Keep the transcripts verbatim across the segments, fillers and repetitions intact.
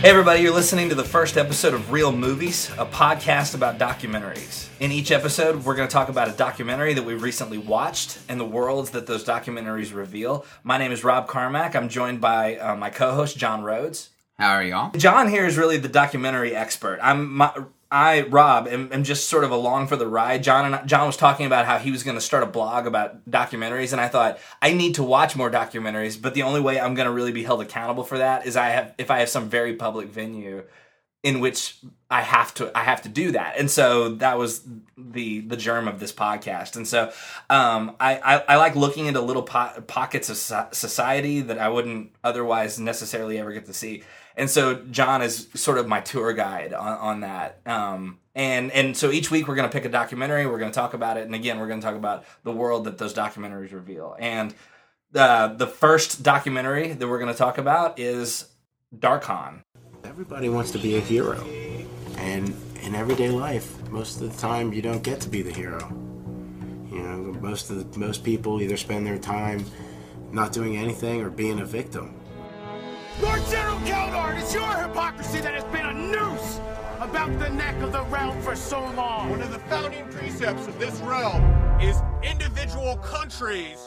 Hey everybody, you're listening to the first episode of Real Movies, a podcast about documentaries. In each episode, we're going to talk about a documentary that we've recently watched and the worlds that those documentaries reveal. My name is Rob Carmack. I'm joined by uh, my co-host, John Rhodes. How are y'all? John here is really the documentary expert. I'm my, I, Rob, am, am just sort of along for the ride. John and I, John was talking about how he was going to start a blog about documentaries, and I thought, I need to watch more documentaries, but the only way I'm going to really be held accountable for that is I have if I have some very public venue in which I have to I have to do that. And so that was the the germ of this podcast. And so um, I, I, I like looking into little po- pockets of society that I wouldn't otherwise necessarily ever get to see. And so John is sort of my tour guide on, on that. Um, and, and so each week we're going to pick a documentary, we're going to talk about it, and again, we're going to talk about the world that those documentaries reveal. And uh, the first documentary that we're going to talk about is Darkhan. Everybody wants to be a hero. And in everyday life, most of the time you don't get to be the hero. You know, most of the, most people either spend their time not doing anything or being a victim. Lord General Keldar, it's your hypocrisy that has been a noose about the neck of the realm for so long. One of the founding precepts of this realm is individual countries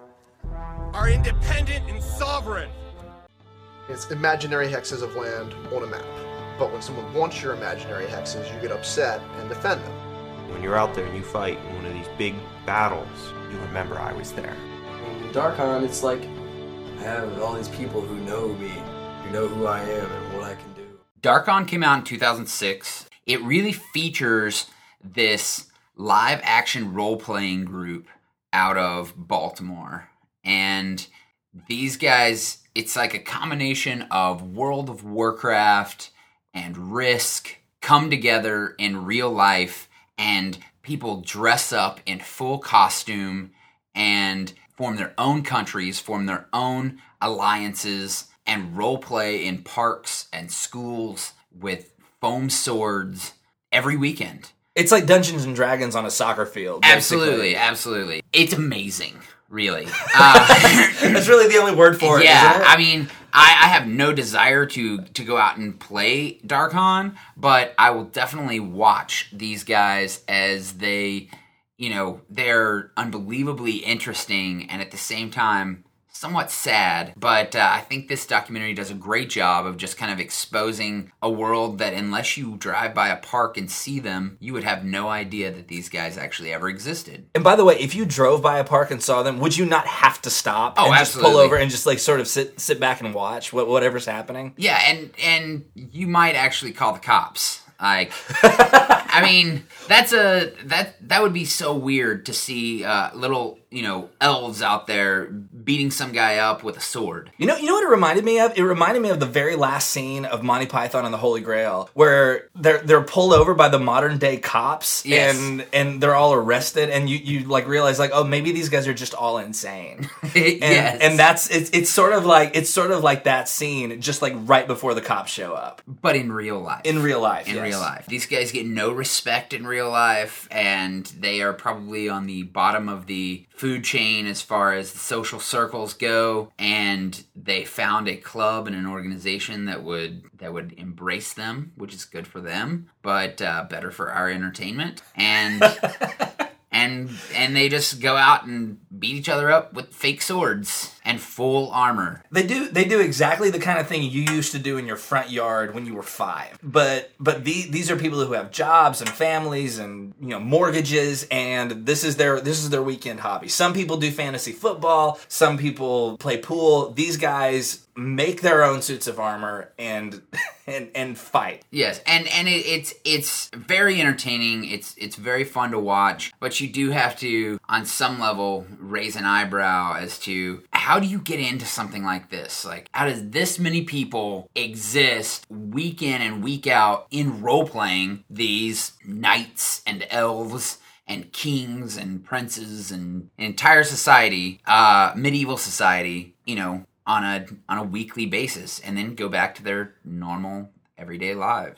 are independent and sovereign. It's imaginary hexes of land on a map. But when someone wants your imaginary hexes, you get upset and defend them. When you're out there and you fight in one of these big battles, you remember I was there. In Darkhan, it's like I have all these people who know me, who know who I am and what I can do. Darkhan came out in two thousand six. It really features this live-action role-playing group out of Baltimore. And these guys, it's like a combination of World of Warcraft and Risk come together in real life, and people dress up in full costume and form their own countries, form their own alliances, and role play in parks and schools with foam swords every weekend. It's like Dungeons and Dragons on a soccer field. Basically. Absolutely, absolutely. It's amazing, really. Uh, That's really the only word for it, yeah, isn't it? I mean, I, I have no desire to, to go out and play Darkhan, but I will definitely watch these guys as they... You know, they're unbelievably interesting and at the same time somewhat sad. But uh, I think this documentary does a great job of just kind of exposing a world that unless you drive by a park and see them, you would have no idea that these guys actually ever existed. And by the way, if you drove by a park and saw them, would you not have to stop oh, and absolutely. just pull over and just like sort of sit sit back and watch what, whatever's happening? Yeah, and, and you might actually call the cops. Like, I mean, that's a that that would be so weird to see uh, little, you know, elves out there beating some guy up with a sword. You know, you know what it reminded me of? It reminded me of the very last scene of Monty Python and the Holy Grail, where they're they're pulled over by the modern day cops, yes. and and they're all arrested, and you, you like realize like, oh, maybe these guys are just all insane. and, yes. and that's it's it's sort of like it's sort of like that scene, just like right before the cops show up, but in real life. In real life, in yes. real life. These guys get no respect in real life, and they are probably on the bottom of the food chain as far as the social circles go, and they found a club and an organization that would that would embrace them, which is good for them, but uh, better for our entertainment. And and and they just go out and beat each other up with fake swords and full armor. They do they do exactly the kind of thing you used to do in your front yard when you were five. But but the, these are people who have jobs and families and, you know, mortgages, and this is their this is their weekend hobby. Some people do fantasy football, some people play pool. These guys make their own suits of armor and and and fight. Yes, and and it, it's it's very entertaining. It's it's very fun to watch, but you do have to, on some level, raise an eyebrow as to how do you get into something like this? Like, how does this many people exist week in and week out in role playing these knights and elves and kings and princes and an entire society, uh, medieval society, you know, on a on a weekly basis, and then go back to their normal everyday lives?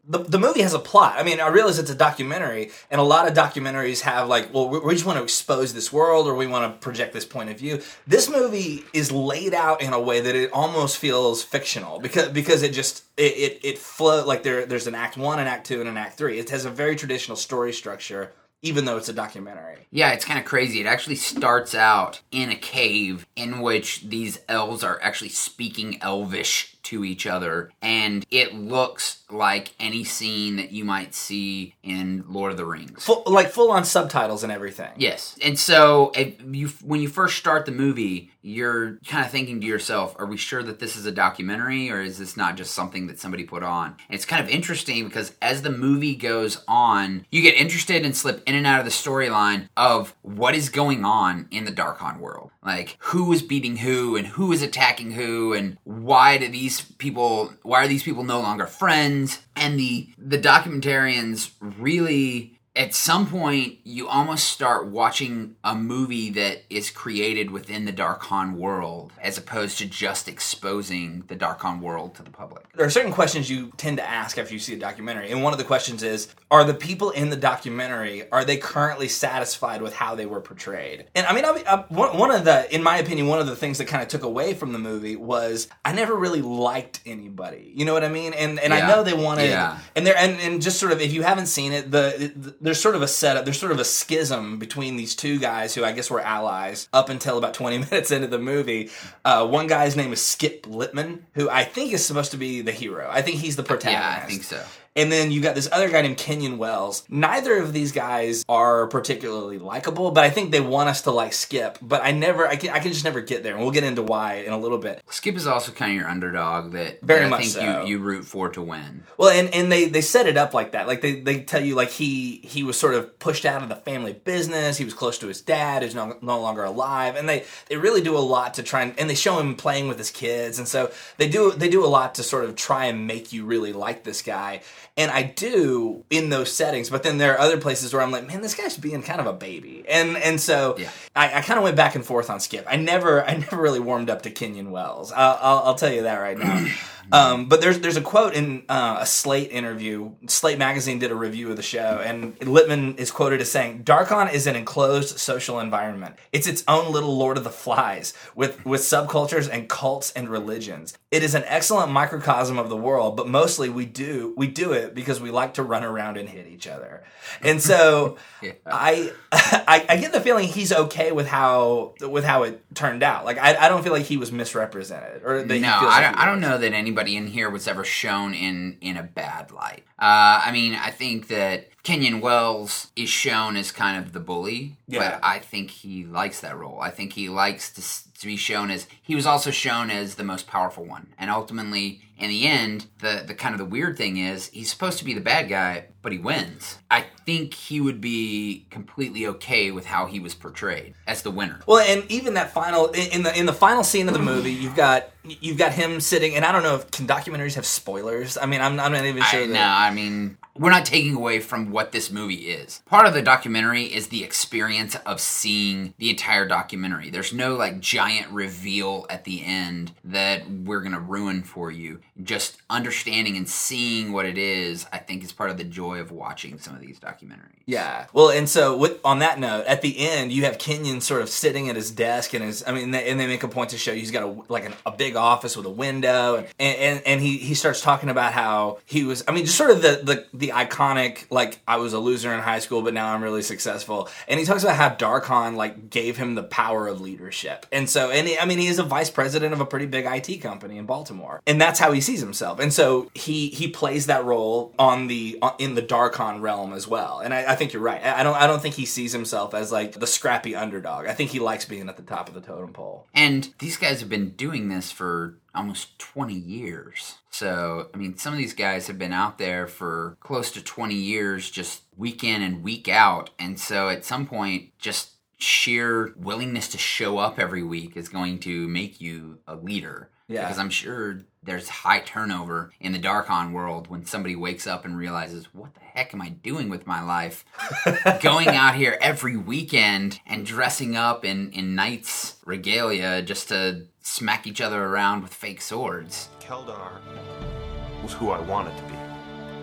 the, the movie has a plot. I mean, I realize it's a documentary, and a lot of documentaries have like, well, we, we just want to expose this world, or we want to project this point of view. This movie is laid out in a way that it almost feels fictional because because it just it it, it flow like there there's an act one, an act two, and an act three. It has a very traditional story structure, even though it's a documentary. Yeah, it's kind of crazy. It actually starts out in a cave in which these elves are actually speaking Elvish to each other, and it looks like any scene that you might see in Lord of the Rings. Full, like full-on subtitles and everything. Yes. And so if you, when you first start the movie, you're kind of thinking to yourself, are we sure that this is a documentary, or is this not just something that somebody put on? And it's kind of interesting because as the movie goes on, you get interested and slip in and out of the storyline of what is going on in the Darkon world. Like, who is beating who, and who is attacking who, and why do these people, why are these people no longer friends? And the the documentarians really, at some point, you almost start watching a movie that is created within the Darkon world, as opposed to just exposing the Darkon world to the public. There are certain questions you tend to ask after you see a documentary, and one of the questions is, are the people in the documentary, are they currently satisfied with how they were portrayed? And I mean, I, I, one, one of the, in my opinion, one of the things that kind of took away from the movie was I never really liked anybody. You know what I mean? And and Yeah. I know they wanted, Yeah. and there and, and just sort of, if you haven't seen it, the, the there's sort of a setup, there's sort of a schism between these two guys who I guess were allies up until about twenty minutes into the movie. Uh, one guy's name is Skip Littman, who I think is supposed to be the hero. I think he's the protagonist. Yeah, I think so. And then you got this other guy named Kenyon Wells. Neither of these guys are particularly likable, but I think they want us to like Skip. But I never, I can, I can just never get there. And we'll get into why in a little bit. Skip is also kind of your underdog that, Very that I much think so. you, you root for to win. Well, and, and they, they set it up like that. Like they, they tell you like he he was sort of pushed out of the family business. He was close to his dad, who's no, no longer alive. And they, they really do a lot to try and, and they show him playing with his kids. And so they do they do a lot to sort of try and make you really like this guy. And I do in those settings, but then there are other places where I'm like, man, this guy's being kind of a baby. And and so Yeah. I, I kind of went back and forth on Skip. I never I never really warmed up to Kenyon Wells. I'll, I'll, I'll tell you that right now. Um, but there's there's a quote in uh, a Slate interview. Slate magazine did a review of the show, and Littman is quoted as saying, "Darkon is an enclosed social environment. It's its own little Lord of the Flies with with subcultures and cults and religions. It is an excellent microcosm of the world, but mostly we do we do it because we like to run around and hit each other." And so Yeah. I, I I get the feeling he's okay with how with how it turned out. Like I I don't feel like he was misrepresented or that he No, feels I like don't, he I don't was. know that anybody in here was ever shown in, in a bad light. Uh, I mean, I think that Kenyon Wells is shown as kind of the bully, Yeah. but I think he likes that role. I think he likes to, s- to be shown as, he was also shown as the most powerful one. And ultimately, in the end, the, the kind of the weird thing is, he's supposed to be the bad guy, but he wins. I think he would be completely okay with how he was portrayed as the winner. Well, and even that final in in the in the final scene of the movie, you've got you've got him sitting, and I don't know if can documentaries have spoilers. I mean, I'm I'm not even sure. I, that, no, I mean, we're not taking away from what this movie is. Part of the documentary is the experience of seeing the entire documentary. There's no, like, giant reveal at the end that we're going to ruin for you. Just understanding and seeing what it is, I think, is part of the joy of watching some of these documentaries. Yeah. Well, and so with, on that note, at the end, you have Kenyon sort of sitting at his desk, and his I mean, they, and they make a point to show you he's got a like an, a big office with a window, and and, and he, he starts talking about how he was. I mean, just sort of the, the the iconic like I was a loser in high school, but now I'm really successful. And he talks about how Darkon like gave him the power of leadership, and so and he, I mean, he is a vice president of a pretty big I T company in Baltimore, and that's how he sees himself. And so he he plays that role on the on, in the Darkon realm as well. And I, I think you're right. I don't I don't think he sees himself as like the scrappy underdog. I think he likes being at the top of the totem pole. And these guys have been doing this for almost twenty years. So, I mean, some of these guys have been out there for close to twenty years, just week in and week out. And so at some point, just sheer willingness to show up every week is going to make you a leader. Yeah. Because I'm sure there's high turnover in the Darkon world when somebody wakes up and realizes, what the heck am I doing with my life? Going out here every weekend and dressing up in, in knights' regalia just to smack each other around with fake swords. Keldar was who I wanted to be.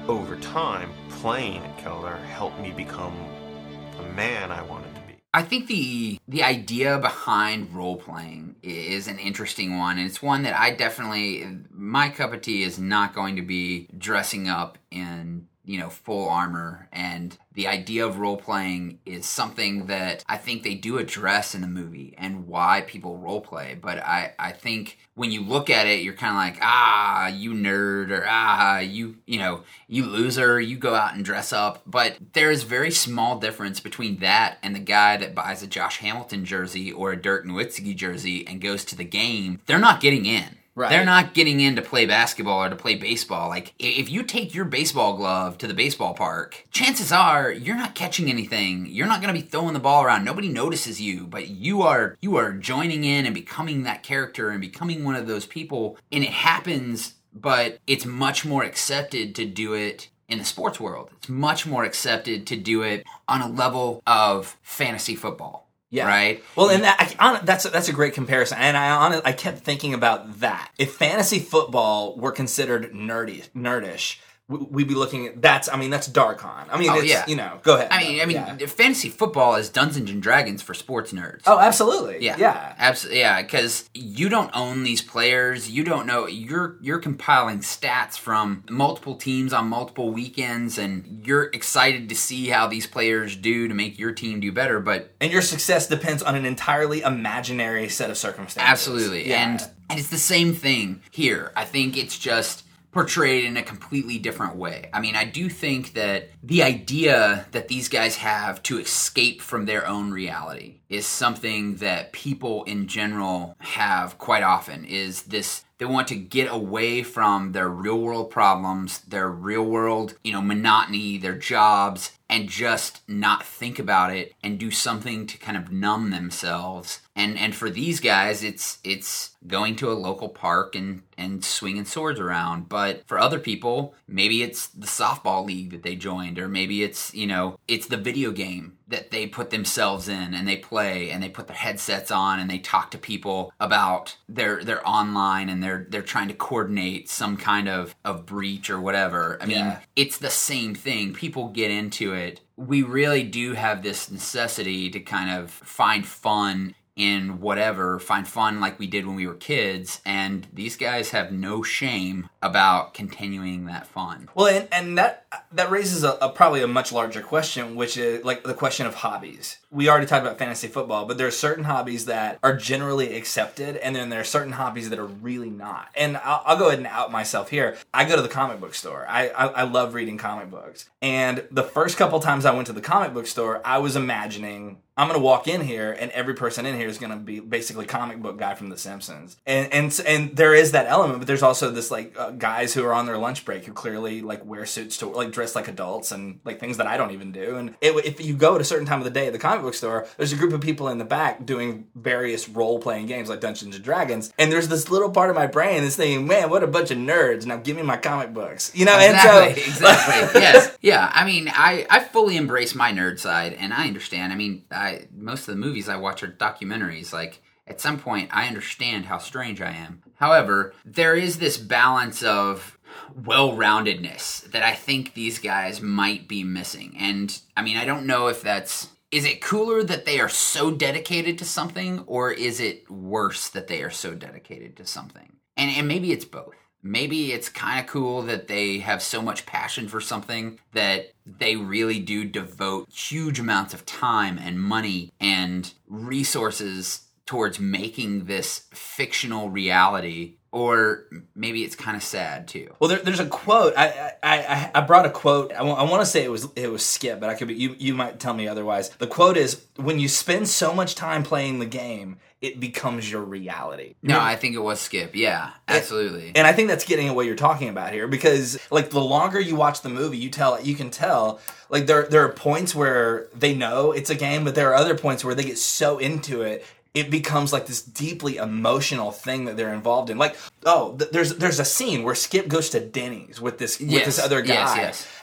over time, playing at Keldar helped me become the man I wanted to be. I think the the idea behind role playing is an interesting one, and it's one that I definitely, my cup of tea is not going to be dressing up in, you know, full armor. And the idea of role playing is something that I think they do address in the movie and why people role play. But I, I think when you look at it, you're kind of like, ah, you nerd, or ah, you, you know, you loser, you go out and dress up. But there is very small difference between that and the guy that buys a Josh Hamilton jersey or a Dirk Nowitzki jersey and goes to the game. They're not getting in. Right. They're not getting in to play basketball or to play baseball. Like, if you take your baseball glove to the baseball park, chances are you're not catching anything. You're not going to be throwing the ball around. Nobody notices you, but you are you are joining in and becoming that character and becoming one of those people. And it happens, but it's much more accepted to do it in the sports world. It's much more accepted to do it on a level of fantasy football. Yeah. Right. Well, and that, I, that's a, that's a great comparison. And I on I kept thinking about that. If fantasy football were considered nerdy, nerdish, we'd be looking at that's. I mean, that's Darkon. I mean, oh, it's, yeah. you know, go ahead. I mean, I mean, yeah. fantasy football is Dungeons and Dragons for sports nerds. Oh, absolutely. Yeah, yeah, absolutely. Yeah, because you don't own these players. You don't know. You're you're compiling stats from multiple teams on multiple weekends, and you're excited to see how these players do to make your team do better. But and your success depends on an entirely imaginary set of circumstances. Absolutely, yeah. and and it's the same thing here. I think it's just portrayed in a completely different way. I mean, I do think that the idea that these guys have to escape from their own reality is something that people in general have quite often, is this, they want to get away from their real world problems, their real world, you know, monotony, their jobs, and just not think about it and do something to kind of numb themselves. And and for these guys, it's it's going to a local park and, and swinging swords around. But for other people, maybe it's the softball league that they joined, or maybe it's, you know, it's the video game that they put themselves in and they play and they put their headsets on and they talk to people about their their online, and they're they're trying to coordinate some kind of, of breach or whatever. I mean, Yeah. it's the same thing. People get into it. We really do have this necessity to kind of find fun in whatever, find fun like we did when we were kids, and these guys have no shame about continuing that fun. Well, and, and that that raises a, a probably a much larger question, which is like the question of hobbies. We already talked about fantasy football, but there are certain hobbies that are generally accepted, and then there are certain hobbies that are really not. And I'll, I'll go ahead and out myself here. I go to the comic book store. I, I, I love reading comic books. And the first couple times I went to the comic book store, I was imagining, I'm going to walk in here and every person in here is going to be basically comic book guy from The Simpsons. And and and there is that element, but there's also this like uh, guys who are on their lunch break who clearly like wear suits to like dress like adults and like things that I don't even do. And it, if you go at a certain time of the day at the comic book store, there's a group of people in the back doing various role-playing games like Dungeons and Dragons. And there's this little part of my brain that's thinking, man, what a bunch of nerds. Now give me my comic books. You know, Exactly, and so exactly. Yes. Yeah, I mean, I, I fully embrace my nerd side, and I understand. I mean, I, most of the movies I watch are documentaries. Like, at some point, I understand how strange I am. However, there is this balance of well-roundedness that I think these guys might be missing. And, I mean, I don't know if that's... Is it cooler that they are so dedicated to something, or is it worse that they are so dedicated to something? And, and maybe it's both. Maybe it's kind of cool that they have so much passion for something that they really do devote huge amounts of time and money and resources towards making this fictional reality. Or maybe it's kind of sad too. Well, there, there's a quote. I, I I brought a quote. I, w- I want to say it was it was Skip, but I could be. You you might tell me otherwise. The quote is, "When you spend so much time playing the game, it becomes your reality." No, I think it was Skip. Yeah, absolutely. And I think that's getting at what you're talking about here, because like the longer you watch the movie, you tell you can tell like there there are points where they know it's a game, but there are other points where they get so into it. It becomes like this deeply emotional thing that they're involved in. Like, oh, th- there's there's a scene where Skip goes to Denny's with this with Yes, this other guy, yes, yes.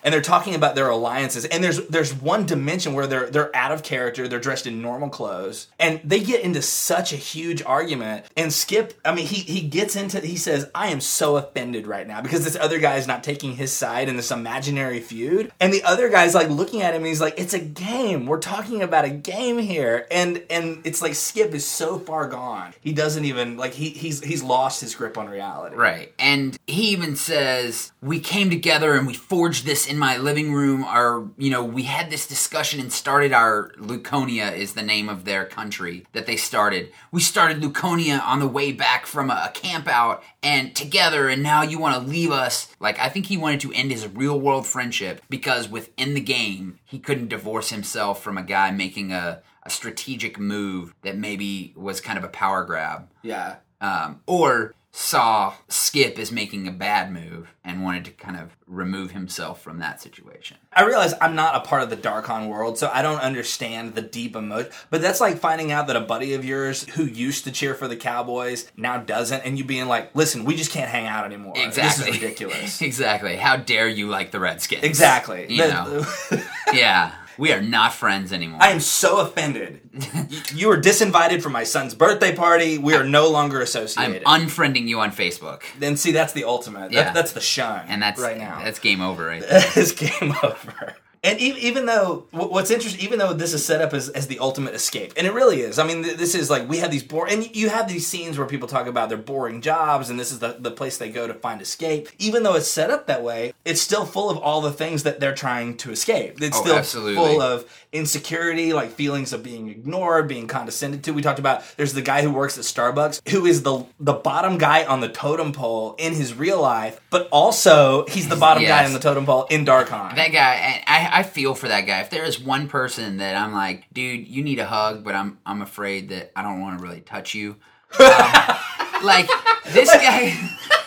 and they're talking about their alliances. And there's there's one dimension where they're they're out of character, they're dressed in normal clothes, and they get into such a huge argument. And Skip, I mean, he he gets into, he says, I am so offended right now because this other guy is not taking his side in this imaginary feud. And the other guy's like looking at him and he's like, it's a game. We're talking about a game here. And and it's like Skip is so far gone. He doesn't even, like, he he's he's lost his grip on reality. Right. And he even says, we came together and we forged this in my living room. Our, you know, we had this discussion and started our, Luconia is the name of their country that they started. We started Luconia on the way back from a, a camp out and together, and now you want to leave us. Like, I think he wanted to end his real world friendship because within the game, he couldn't divorce himself from a guy making a, a strategic move that maybe was kind of a power grab. Yeah. Um, or saw Skip as making a bad move and wanted to kind of remove himself from that situation. I realize I'm not a part of the Darkon world, so I don't understand the deep emotion. But that's like finding out that a buddy of yours who used to cheer for the Cowboys now doesn't, and you being like, listen, we just can't hang out anymore. Exactly. This is ridiculous. Exactly. How dare you like the Redskins? Exactly. You The- know? Yeah. We are not friends anymore. I am so offended. You were disinvited from my son's birthday party. We are no longer I'm associated. unfriending you on Facebook. Then see, that's the ultimate. Yeah. That, that's the shine. And that's right now. That's game over right there. It's game over. And e- even though, wh- what's interesting, even though this is set up as, as the ultimate escape, and it really is. I mean, th- this is like, we have these boring, and you have these scenes where people talk about their boring jobs, and this is the, the place they go to find escape. Even though it's set up that way, it's still full of all the things that they're trying to escape. It's Oh, still absolutely. full of insecurity, like feelings of being ignored, being condescended to. We talked about, there's the guy who works at Starbucks, who is the the bottom guy on the totem pole in his real life, but also he's the bottom guy Yes. on the totem pole in Darkon. That guy, and I, I feel for that guy. If there is one person that I'm like, dude, you need a hug, but I'm I'm afraid that I don't want to really touch you. Um, like this guy,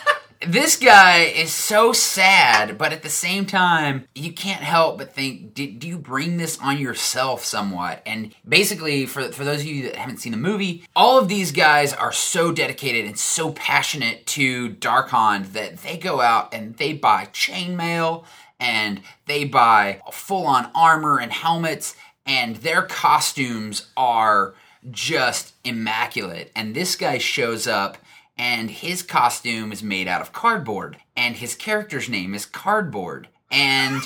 this guy is so sad, but at the same time, you can't help but think, do, do you bring this on yourself somewhat? And basically, for for those of you that haven't seen the movie, all of these guys are so dedicated and so passionate to Darkon that they go out and they buy chainmail. And they buy full-on armor and helmets, and their costumes are just immaculate. And this guy shows up, and his costume is made out of cardboard, and his character's name is Cardboard. And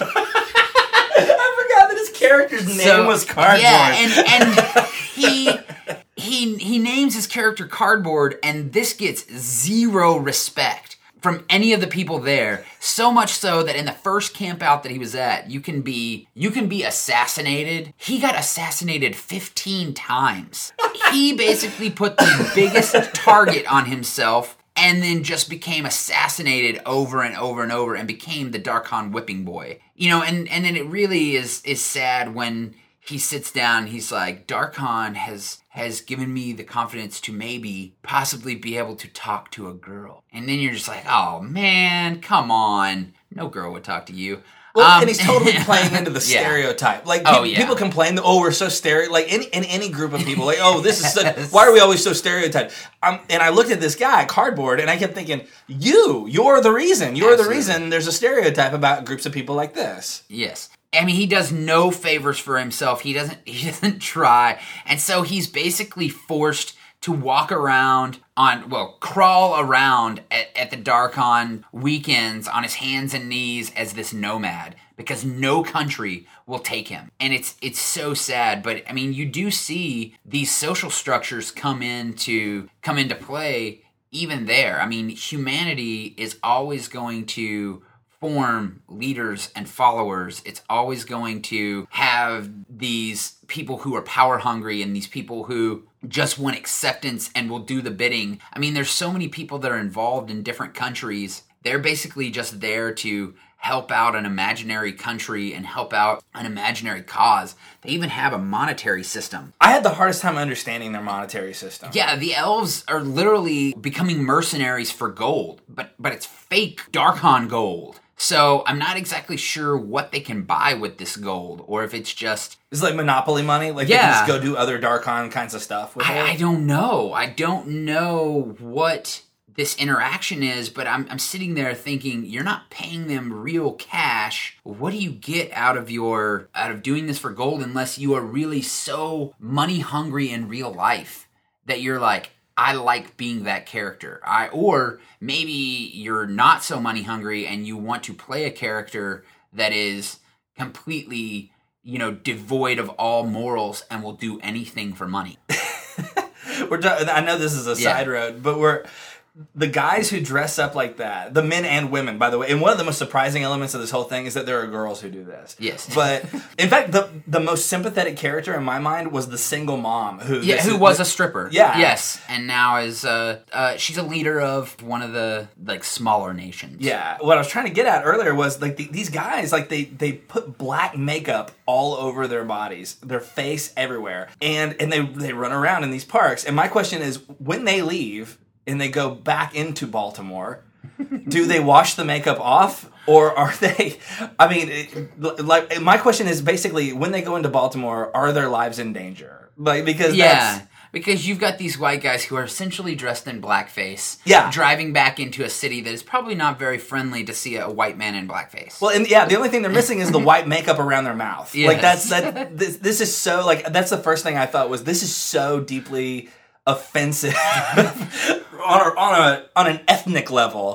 I forgot that his character's name so, was Cardboard. Yeah, and, and he he he names his character Cardboard, and this gets zero respect from any of the people there. So much so that in the first camp out that he was at, you can be you can be assassinated. He got assassinated fifteen times. He basically put the biggest target on himself and then just became assassinated over and over and over and became the Darkon whipping boy. You know, and, and then it really is is sad when he sits down, he's like, Darkon has has given me the confidence to maybe possibly be able to talk to a girl. And then you're just like, oh man, come on. No girl would talk to you. Well, Um, and he's totally playing into the yeah. stereotype. Like, Oh, pe- yeah. people complain that, oh, we're so stereo. Like, in, in any group of people, like, oh, this is such, why are we always so stereotyped? Um, and I looked at this guy, Cardboard, and I kept thinking, you, you're the reason. You're Absolutely. the reason there's a stereotype about groups of people like this. Yes. I mean, he does no favors for himself. He doesn't he doesn't try. And so he's basically forced to walk around on, well, crawl around at, at the Darkon weekends on his hands and knees as this nomad because no country will take him. And it's it's so sad, but I mean, you do see these social structures come into come into play even there. I mean, humanity is always going to form leaders and followers. It's always going to have these people who are power hungry and these people who just want acceptance and will do the bidding. I mean, there's so many people that are involved in different countries. They're basically just there to help out an imaginary country and help out an imaginary cause. They even have a monetary system. I had the hardest time understanding their monetary system. Yeah, the elves are literally becoming mercenaries for gold, but but it's fake Darkon gold. So I'm not exactly sure what they can buy with this gold, or if it's just... It's like Monopoly money? Like, they Yeah. can just go do other Darkon kinds of stuff with it? I, I don't know. I don't know what this interaction is, but I'm, I'm sitting there thinking, you're not paying them real cash. What do you get out of your out of doing this for gold unless you are really so money hungry in real life that you're like, I like being that character. I or maybe you're not so money hungry and you want to play a character that is completely, you know, devoid of all morals and will do anything for money. We're talking, I know this is a Yeah. side road, but we're the guys who dress up like that, the men and women, by the way, and one of the most surprising elements of this whole thing is that there are girls who do this. Yes. But, in fact, the the most sympathetic character in my mind was the single mom who... Yeah, this who is- was a stripper. Yeah. Yes, and now is, uh, uh, she's a leader of one of the, like, smaller nations. Yeah. What I was trying to get at earlier was, like, the, these guys, like, they, they put black makeup all over their bodies, their face everywhere, and, and they, they run around in these parks. And my question is, when they leave... and they go back into Baltimore, do they wash the makeup off? Or are they, I mean, it, like, my question is basically, when they go into Baltimore, are their lives in danger? Like, because Yeah, that's... because you've got these white guys who are essentially dressed in blackface, Yeah. driving back into a city that is probably not very friendly to see a white man in blackface. Well, and yeah, the only thing they're missing is the white makeup around their mouth. Yes. Like, that's, that, this, this is so, like, that's the first thing I thought was, this is so deeply offensive on, a, on a on an ethnic level.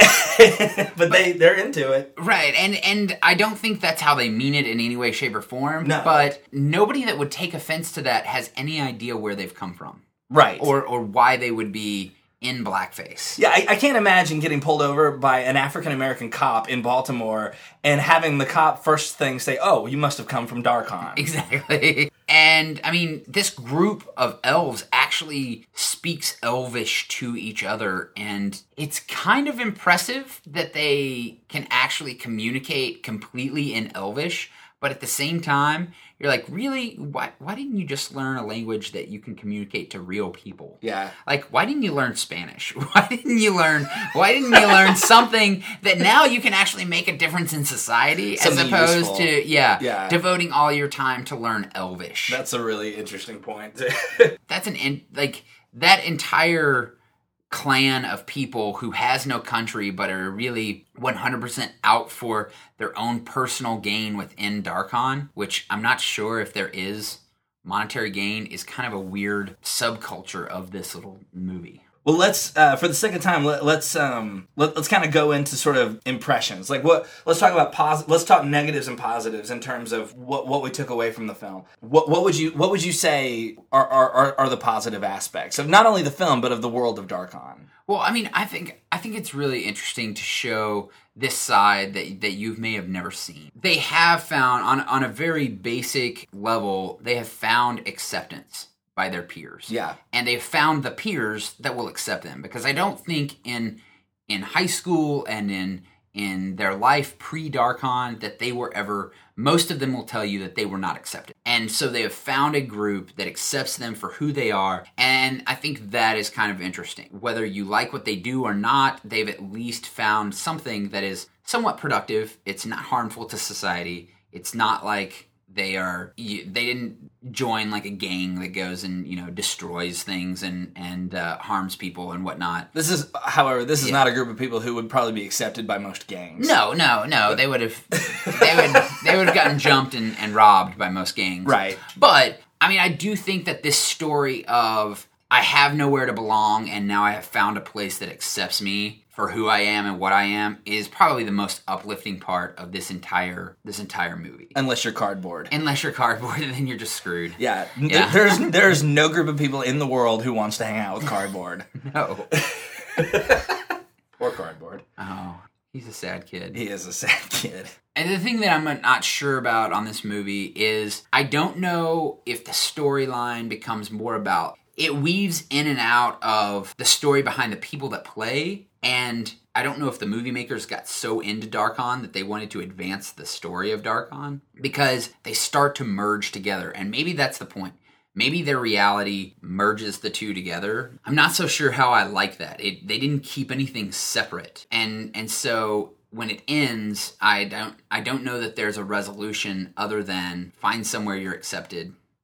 But they they're into it. Right, and and I don't think that's how they mean it in any way, shape, or form. No. But nobody that would take offense to that has any idea where they've come from. Right. Or or why they would be in blackface. Yeah, I, I can't imagine getting pulled over by an African-American cop in Baltimore and having the cop first thing say, oh, you must have come from Darkon. Exactly. And, I mean, this group of elves actually speaks Elvish to each other, and it's kind of impressive that they can actually communicate completely in Elvish, but at the same time, you're like, really? Why, why didn't you just learn a language that you can communicate to real people? Yeah. Like, why didn't you learn Spanish? Why didn't you learn, why didn't you learn something that now you can actually make a difference in society Something as opposed useful. to, yeah, Yeah. devoting all your time to learn Elvish? That's a really interesting point. That's an, in, like, that entire clan of people who has no country but are really one hundred percent out for their own personal gain within Darkon, which I'm not sure if there is monetary gain, is kind of a weird subculture of this little movie. Well, let's uh, for the sake of time, let, let's um, let, let's kind of go into sort of impressions. Like, what? Let's talk about posi- Let's talk negatives and positives in terms of what, what we took away from the film. What what would you what would you say are are, are are the positive aspects of not only the film but of the world of Darkon? Well, I mean, I think I think it's really interesting to show this side that that you may have never seen. They have found on on a very basic level, they have found acceptance by their peers. Yeah. And they've found the peers that will accept them, because I don't think in in high school and in in their life pre-Darkon that they were ever, most of them will tell you that they were not accepted. And so they have found a group that accepts them for who they are, and I think that is kind of interesting. Whether you like what they do or not, they've at least found something that is somewhat productive. It's not harmful to society. It's not like they are, they didn't join like a gang that goes and, you know, destroys things and, and uh, harms people and whatnot. This is, however, this is Yeah. not a group of people who would probably be accepted by most gangs. No, no, no. They would have, they would, they would have gotten jumped and, and robbed by most gangs. Right. But I mean, I do think that this story of I have nowhere to belong and now I have found a place that accepts me for who I am and what I am is probably the most uplifting part of this entire this entire movie. Unless you're cardboard. Unless you're cardboard, then you're just screwed. Yeah. Yeah. There's there's no group of people in the world who wants to hang out with cardboard. No. Or cardboard. Oh, he's a sad kid. He is a sad kid. And the thing that I'm not sure about on this movie is I don't know if the storyline becomes more about, it weaves in and out of the story behind the people that play, and I don't know if the movie makers got so into Darkon that they wanted to advance the story of Darkon, because they start to merge together, and maybe that's the point. Maybe their reality merges the two together. I'm not so sure how I like that. It, they didn't keep anything separate, and and so when it ends, I don't I don't know that there's a resolution other than find somewhere you're accepted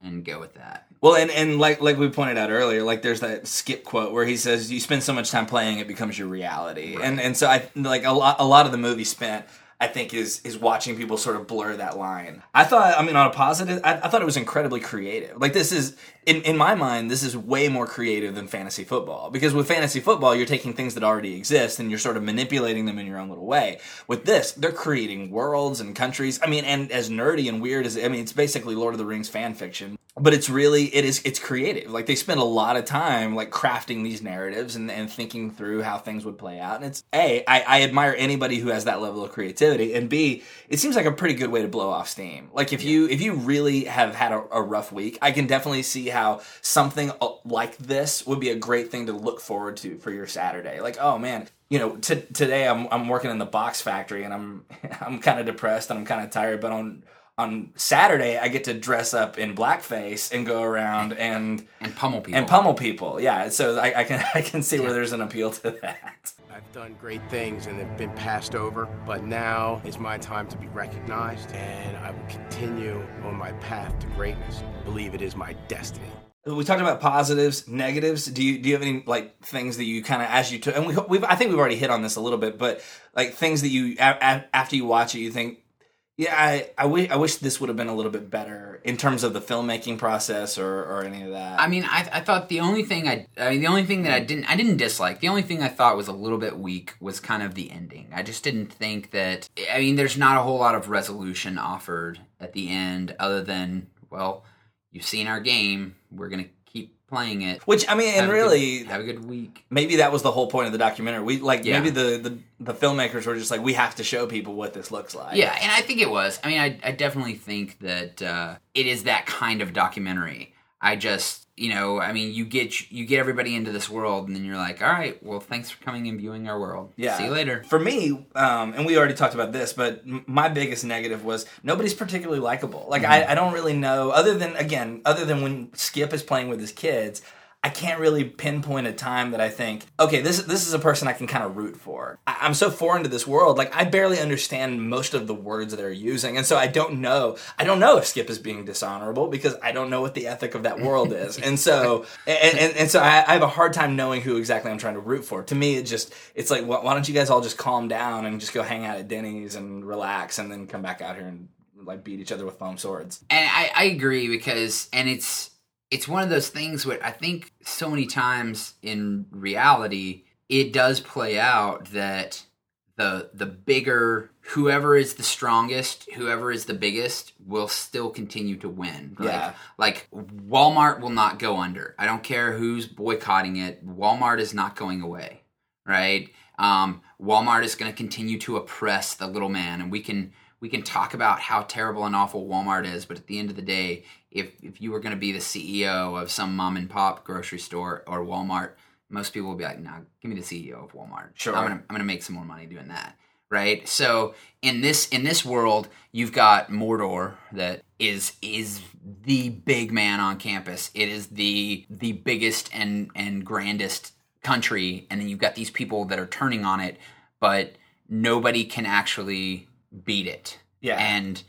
and go with that. Well, and, and like like we pointed out earlier, like there's that Skip quote where he says, "You spend so much time playing, it becomes your reality." Right. And and so I like a lot a lot of the movie spent, I think, is is watching people sort of blur that line. I thought, I mean, on a positive, I, I thought it was incredibly creative. Like this is, in in my mind, this is way more creative than fantasy football. Because with fantasy football, you're taking things that already exist and you're sort of manipulating them in your own little way. With this, they're creating worlds and countries. I mean, and as nerdy and weird as, I mean, it's basically Lord of the Rings fan fiction. But it's really, it is, it's creative. Like, they spend a lot of time, like, crafting these narratives and, and thinking through how things would play out. And it's, A, I, I admire anybody who has that level of creativity. And B, it seems like a pretty good way to blow off steam. Like, if you if you really have had a, a rough week, I can definitely see how something like this would be a great thing to look forward to for your Saturday. Like, oh, man, you know, t- today I'm I'm working in the box factory, and I'm I'm kind of depressed, and I'm kind of tired, but on... On Saturday, I get to dress up in blackface and go around and and pummel people. And pummel people, yeah. So I, I can I can see where there's an appeal to that. I've done great things and have been passed over, but now is my time to be recognized, and I will continue on my path to greatness. I believe it is my destiny. We talked about positives, negatives. Do you do you have any like things that you kind of as you took? And we we've I think we've already hit on this a little bit, but like things that you a, a, after you watch it, you think. Yeah, I, I, wish, I wish this would have been a little bit better in terms of the filmmaking process or, or any of that. I mean, I, I thought the only thing I, I mean, the only thing that I didn't, I didn't dislike. The only thing I thought was a little bit weak was kind of the ending. I just didn't think that. I mean, there's not a whole lot of resolution offered at the end, other than, well, you've seen our game. We're gonna keep playing it. Which I mean, and have really, a good, have a good week. Maybe that was the whole point of the documentary. We like yeah. maybe the, the the filmmakers were just like, we have to show people what this looks like. Yeah, and I think it was. I mean, I I definitely think that uh, it is that kind of documentary. I just, you know, I mean, you get you get everybody into this world, and then you're like, all right, well, thanks for coming and viewing our world. Yeah. See you later. For me, um, and we already talked about this, but m- my biggest negative was nobody's particularly likable. Like, mm-hmm. I, I don't really know, other than, again, other than when Skip is playing with his kids, I can't really pinpoint a time that I think, okay, this this is a person I can kind of root for. I, I'm so foreign to this world, like I barely understand most of the words they're using, and so I don't know. I don't know if Skip is being dishonorable because I don't know what the ethic of that world is, and so and, and, and so I, I have a hard time knowing who exactly I'm trying to root for. To me, it just it's like, why don't you guys all just calm down and just go hang out at Denny's and relax, and then come back out here and like beat each other with foam swords. And I, I agree because, and it's. It's one of those things where I think so many times in reality, it does play out that the the bigger, whoever is the strongest, whoever is the biggest, will still continue to win. Like, yeah. Like, Walmart will not go under. I don't care who's boycotting it. Walmart is not going away, right? Um, Walmart is going to continue to oppress the little man, and we can... We can talk about how terrible and awful Walmart is, but at the end of the day, if if you were going to be the C E O of some mom and pop grocery store or Walmart, most people would be like, "Nah, give me the C E O of Walmart. Sure, I'm gonna I'm gonna make some more money doing that." Right? So in this in this world, you've got Mordor that is is the big man on campus. It is the the biggest and and grandest country, and then you've got these people that are turning on it, but nobody can actually beat it. Yeah. And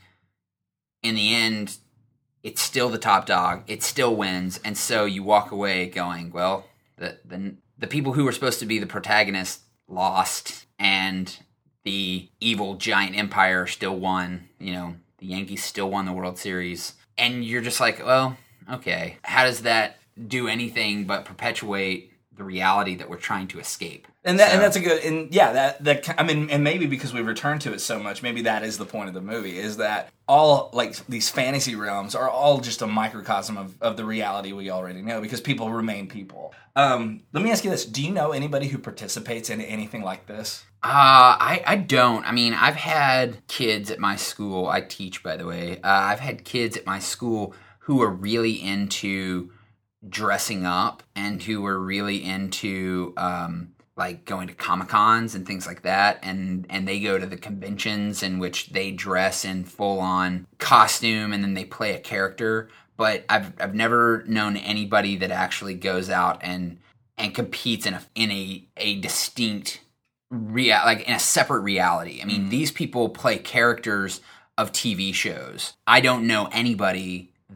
in the end, it's still the top dog. It still wins. And so you walk away going, well, the the, the people who were supposed to be the protagonists lost, and the evil giant empire still won. You know, the Yankees still won the World Series. And you're just like, well, okay, how does that do anything but perpetuate the reality that we're trying to escape? And that, so, and that's a good, and yeah, that, that, I mean, and maybe because we return to it so much, maybe that is the point of the movie, is that all, like, these fantasy realms are all just a microcosm of, of the reality we already know, because people remain people. Um, let me ask you this, do you know anybody who participates in anything like this? Uh, I, I don't. I mean, I've had kids at my school, I teach, by the way, uh, I've had kids at my school who are really into dressing up and who are really into, um, like going to Comic-Cons and things like that, and, and they go to the conventions in which they dress in full-on costume and then they play a character. But I've I've never known anybody that actually goes out and and competes in a in a, a distinct real like in a separate reality. I mean, mm-hmm. These people play characters of T V shows. I don't know anybody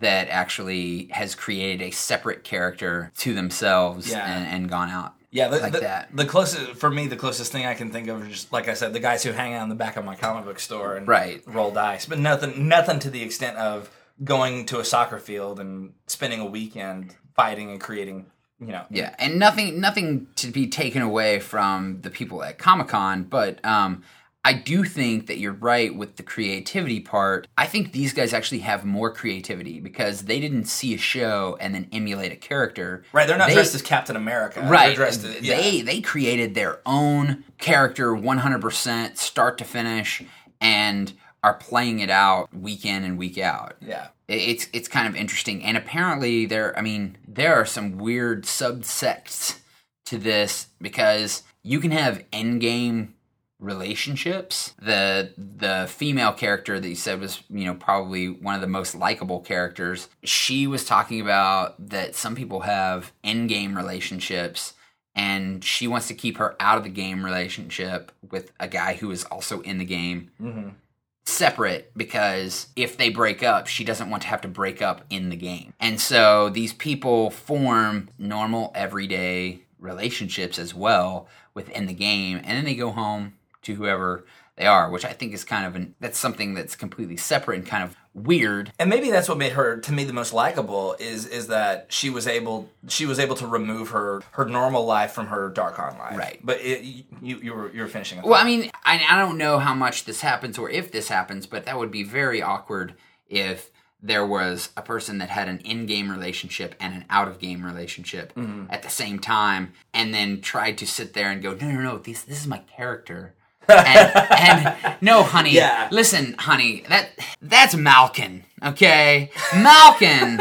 that actually has created a separate character to themselves Yeah. and, and gone out. Yeah, the, like the, that. the closest for me, the closest thing I can think of is just like I said, the guys who hang out in the back of my comic book store and Right. roll dice, but nothing, nothing to the extent of going to a soccer field and spending a weekend fighting and creating. You know. Yeah, and nothing nothing to be taken away from the people at Comic-Con, but um, I do think that you're right with the creativity part. I think these guys actually have more creativity because they didn't see a show and then emulate a character. Right, they're not They- dressed as Captain America. Right, They're dressed as, yeah. they they created their own character one hundred percent start to finish and are playing it out week in and week out. Yeah. It's it's kind of interesting, and apparently there. I mean, there are some weird subsects to this because you can have endgame relationships. The the female character that you said was, you know, probably one of the most likable characters. She was talking about that some people have endgame relationships, and she wants to keep her out of the game relationship with a guy who is also in the game. Mm-hmm. Separate, because if they break up, she doesn't want to have to break up in the game. And so these people form normal, everyday relationships as well within the game, and then they go home to whoever they are, which I think is kind of an, that's something that's completely separate and kind of weird. And maybe that's what made her, to me, the most likable is is that she was able she was able to remove her her normal life from her Darkon life. Right. But it, you you were you were finishing. a Well, thought. I mean, I, I don't know how much this happens or if this happens, but that would be very awkward if there was a person that had an in-game relationship and an out-of-game relationship Mm-hmm. at the same time, and then tried to sit there and go, no, no, no, this, this is my character. and, and no, honey, Yeah. listen, honey, that that's Malkin, okay? Malkin,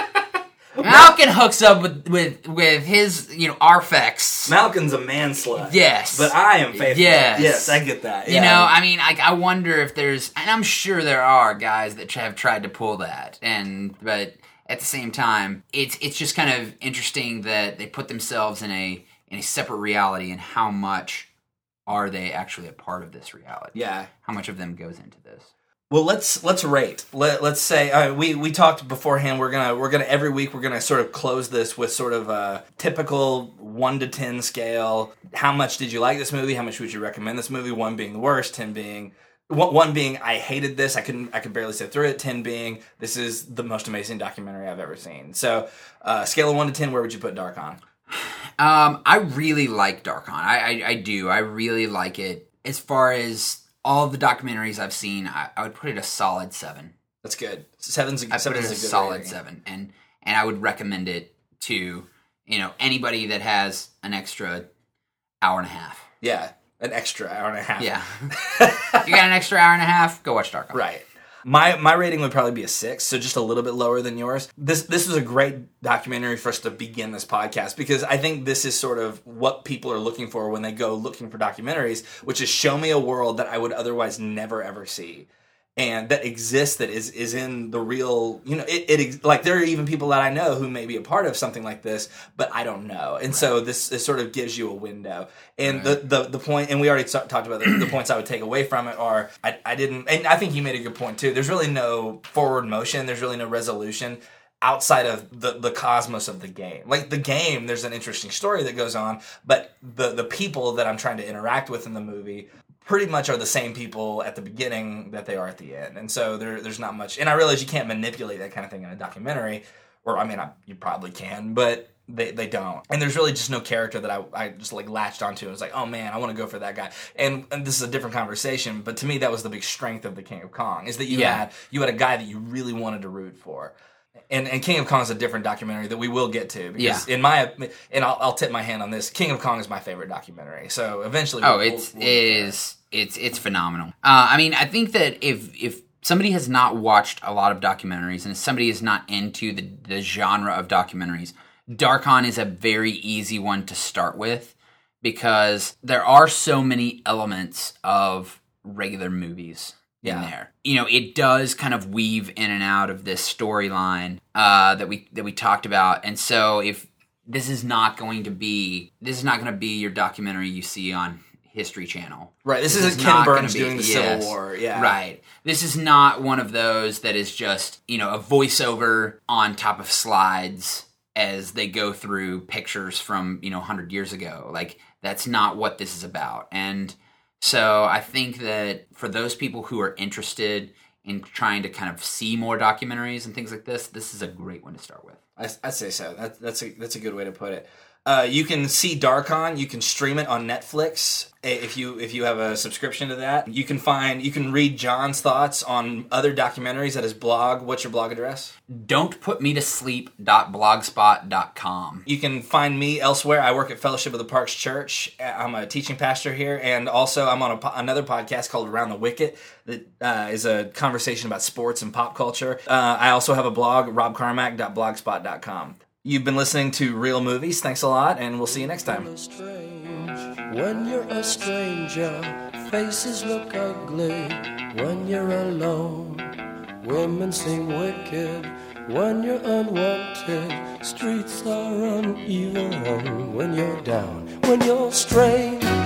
Malkin hooks up with, with, with his, you know, Arfex. Malkin's a man slut. Yes. But I am faithful. Yes. Yes, I get that. You yeah. know, I mean, I, I wonder if there's, and I'm sure there are guys that have tried to pull that, and but at the same time, it's it's just kind of interesting that they put themselves in a in a separate reality, and how much are they actually a part of this reality? Yeah. How much of them goes into this? Well, let's let's rate. Let, let's say uh, we we talked beforehand. We're gonna we're gonna every week we're gonna sort of close this with sort of a typical one to ten scale. How much did you like this movie? How much would you recommend this movie? One being the worst, ten being one, one being I hated this. I couldn't I could barely sit through it. Ten being this is the most amazing documentary I've ever seen. So, uh, scale of one to ten, where would you put Darkon? Um, I really like Darkon. I, I I do. I really like it. As far as all of the documentaries I've seen, I, I would put it a solid seven. That's good. Seven's a, I put seven's it a a good solid rating. seven, and and I would recommend it to, you know, anybody that has an extra hour and a half. Yeah, an extra hour and a half. Yeah, if you got an extra hour and a half, go watch Darkon. Right. My my rating would probably be a six, so just a little bit lower than yours. This this was a great documentary for us to begin this podcast, because I think this is sort of what people are looking for when they go looking for documentaries, which is show me a world that I would otherwise never ever see, and that exists, that is is in the real, you know, it, it ex- like there are even people that I know who may be a part of something like this, but I don't know, and right. so this, this sort of gives you a window. And right. the, the the point, and we already t- talked about the, the points I would take away from it are, I, I didn't, and I think you made a good point too. There's really no forward motion. There's really no resolution outside of the, the cosmos of the game. Like the game, there's an interesting story that goes on, but the the people that I'm trying to interact with in the movie pretty much are the same people at the beginning that they are at the end. And so there there's not much, and I realize you can't manipulate that kind of thing in a documentary, or I mean, I, you probably can, but They they don't. And there's really just no character that I, I just like latched onto and was like, oh man, I want to go for that guy. And, and this is a different conversation, but to me that was the big strength of the King of Kong, is that you Yeah. had you had a guy that you really wanted to root for. And and King of Kong is a different documentary that we will get to, because Yeah. in my and I'll, I'll tip my hand on this, King of Kong is my favorite documentary. So eventually, Oh, we'll, it's we'll, we'll it get there. is it's it's phenomenal. Uh, I mean, I think that if if somebody has not watched a lot of documentaries, and if somebody is not into the the genre of documentaries, Darkon is a very easy one to start with, because there are so many elements of regular movies in Yeah. there. You know, it does kind of weave in and out of this storyline uh, that we that we talked about, and so if this is not going to be this is not going to be your documentary you see on History Channel. Right, this, this isn't is Ken not gonna Burns be- doing the yes, Civil War. Yeah, Right. This is not one of those that is just, you know, a voiceover on top of slides as they go through pictures from, you know, one hundred years ago. Like, that's not what this is about. And so I think that for those people who are interested in trying to kind of see more documentaries and things like this, this is a great one to start with. I, I'd say so. That, that's a that's a good way to put it. Uh, you can see Darkon. You can stream it on Netflix if you if you have a subscription to that. You can find you can read John's thoughts on other documentaries at his blog. What's your blog address? don't put me to sleep dot blogspot dot com. You can find me elsewhere. I work at Fellowship of the Parks Church. I'm a teaching pastor here, and also I'm on a, po- another podcast called Around the Wicket that uh, is a conversation about sports and pop culture. Uh, I also have a blog, rob carmack dot blogspot dot com. You've been listening to Real Movies. Thanks a lot, and we'll see you next time. When you're a stranger, faces look ugly. When you're alone, women seem wicked. When you're unwanted, streets are uneven. When you're down, when you're strange,